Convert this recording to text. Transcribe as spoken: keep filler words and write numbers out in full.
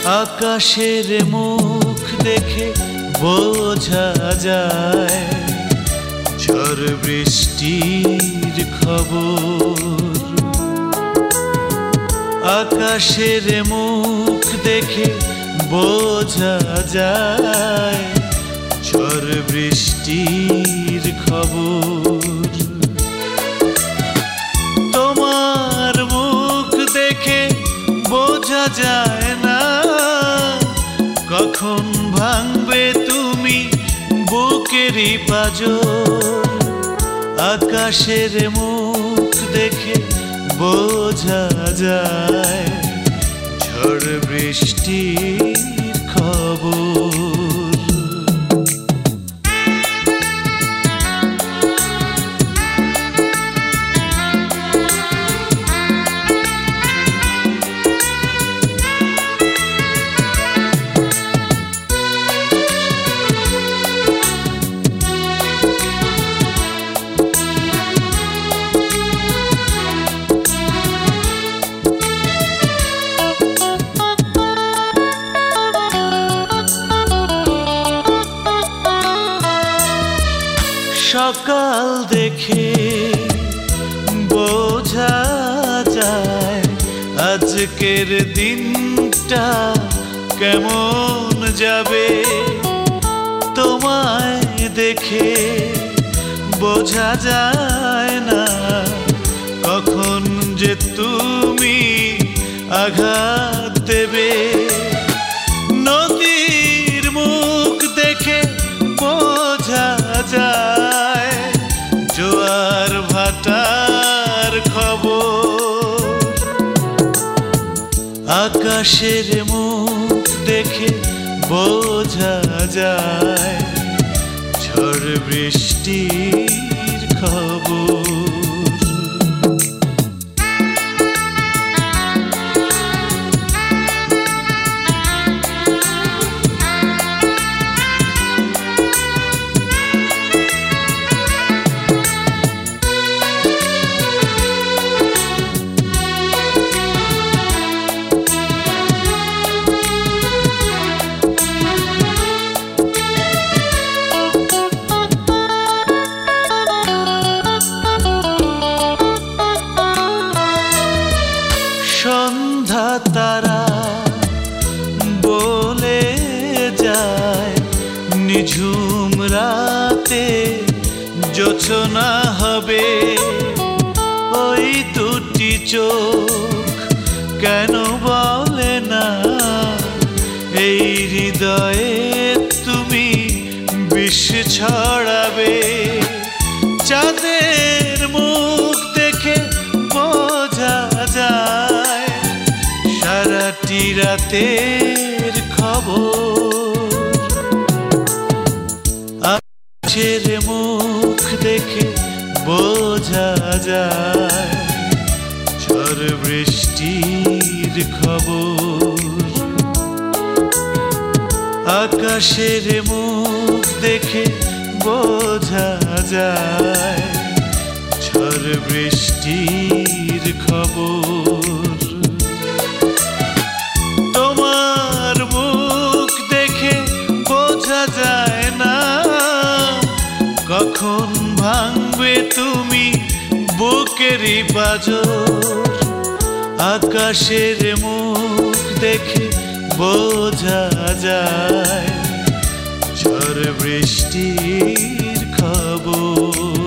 আকাশের মুখ দেখে বোঝা যায় ঝড় বৃষ্টির খবর। আকাশের মুখ দেখে বোঝা যায় ঝড় বৃষ্টির খবর। তোমার মুখ দেখে বোঝা যায় না কখন ভাঙবে তুমি বুকেরই পাঁজর। আকাশের মুখ দেখে বোঝা যায় ঝড় বৃষ্টির খবর। সকাল দেখে বোঝা যায় আজকের দিনটা কেমন যাবে। তোমায় দেখে বোঝা যায় না কখন যে তুমি আঘাত দেবে। নদীর মুখ দেখে বোঝা যায় জোয়ার ভাটার খবর। আকাশের মুখ দেখে বোঝা যায় ঝড় বৃষ্টির খবর। সন্ধ্যা তারা বলে যায় নিঝুম রাতে জোছনা হবে। ওই দুটি চোখ কেন বলে না এই হৃদয়ে তুমি বিষ ছড়াবে। চাঁদের মুখ দেখে বোঝা যায় সারাটি রাতের খবর। আকাশের মুখ দেখে বোঝা যায় ঝড় বৃষ্টির খবর। আকাশের মুখ দেখে বোঝা যায় ঝড় বৃষ্টির খবর। তোমার মুখ দেখে বোঝা যায় না কখন ভাঙবে তুমি বুকেরই পাঁজর। আকাশের মুখ দেখে বোঝা যায় ঝড় বৃষ্টির খবর।